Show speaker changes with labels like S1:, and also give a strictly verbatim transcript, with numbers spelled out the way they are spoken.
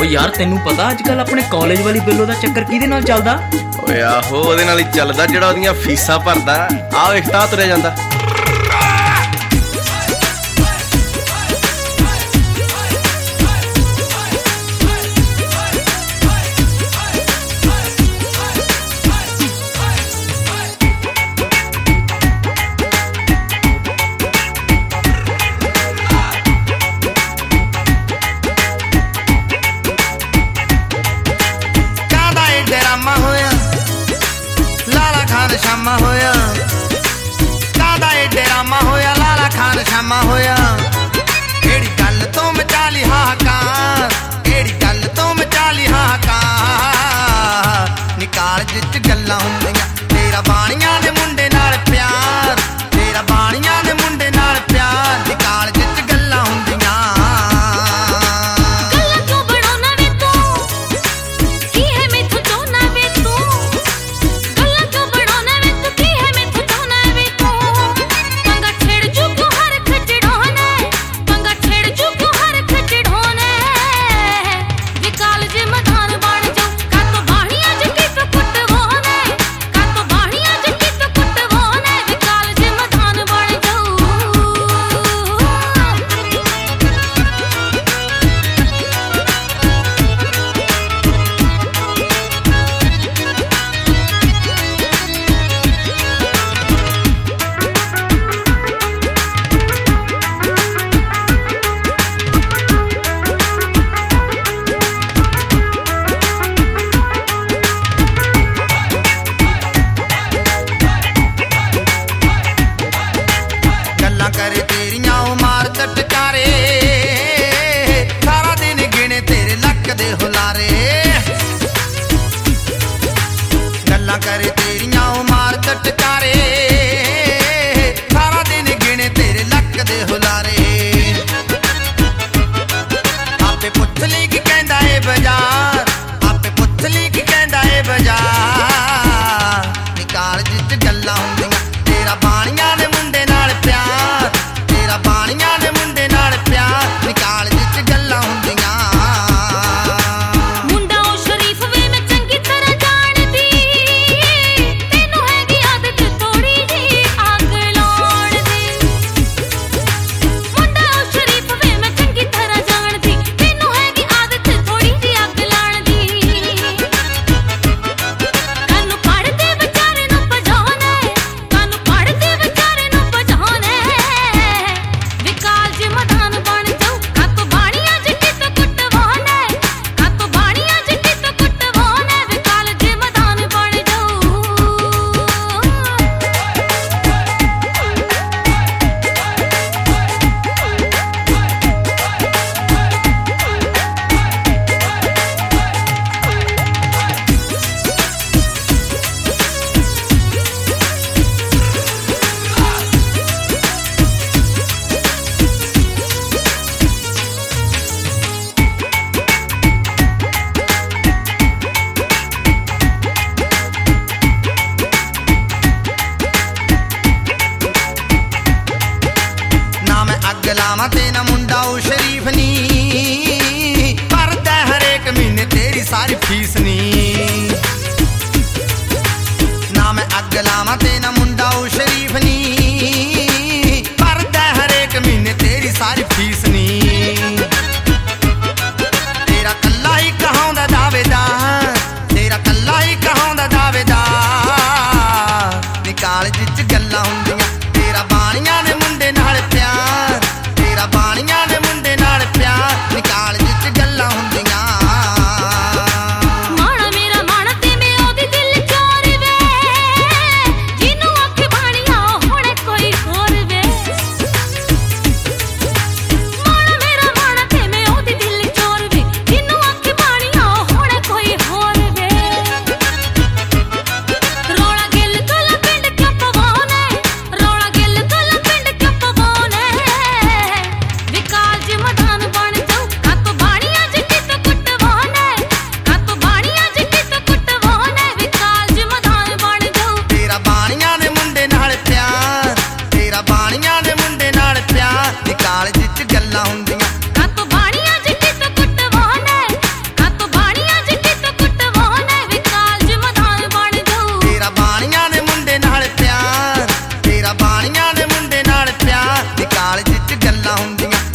S1: ਉਹ ਯਾਰ ਤੈਨੂੰ ਪਤਾ ਅੱਜ ਕੱਲ ਆਪਣੇ ਕਾਲਜ ਵਾਲੀ ਬਿੱਲੋ ਦਾ ਚੱਕਰ ਕਿਹਦੇ ਨਾਲ ਚੱਲਦਾ?
S2: ਓਏ ਆਹੋ ਉਹਦੇ ਨਾਲ ਹੀ ਚੱਲਦਾ ਜਿਹੜਾ ਉਹਦੀਆਂ ਫੀਸਾਂ ਭਰਦਾ। ਆਹ ਵੇਖ ਤਾਂ ਤੁਰਿਆ ਜਾਂਦਾ।
S3: शामा होया कादा ए डरामा होया लाला खान शामा होया केड़ी गल तो मचाली हाहाकार केड़ी गल तो मचाली हाहाकार निकाल जिच गल्लां हुंदियां तेरा बाणियां दे मुंडे नाल प्यार तेरा बाणियां दे मुंडे नाल प्यार निकाल जिच गल्लां हुंदियां। करे तेरियां मार टटकारे सारा दिन गिने तेरे लक दे हुलारे आपे पुछ ली की कहंदा ए बाजार आपे पुछ ली की कहंदा ए बाजार निकाल जिच गल्लां हुंदियां तेरा बाणियां दे मुंडे नाल प्यार तेरा बाणियां दे मुंडे नाल प्यार निकाल जिच गल्लां हुंदियां। लावा तेना मुंडा ओ शरीफ नी भरदा हरेक महीने तेरी सारी फीस नी ना मैं अग लावा तेना मुंडा ओ शरीफ नी भरदा हरेक महीने तेरी सारी फीस नी तेरा कल्ला ही कहांदा दावेदार तेरा कल्ला ही कहांदा दावेदार निकाल जिच गल्लां हुंदियां तेरा बाणियां दे मुंडे नाल प्यार बाणियां दे मुंडे नाल प्यार निकाल जिच गल्लां हुंदियां। ਗੱਲਾਂ ਹੁੰਦੀਆਂ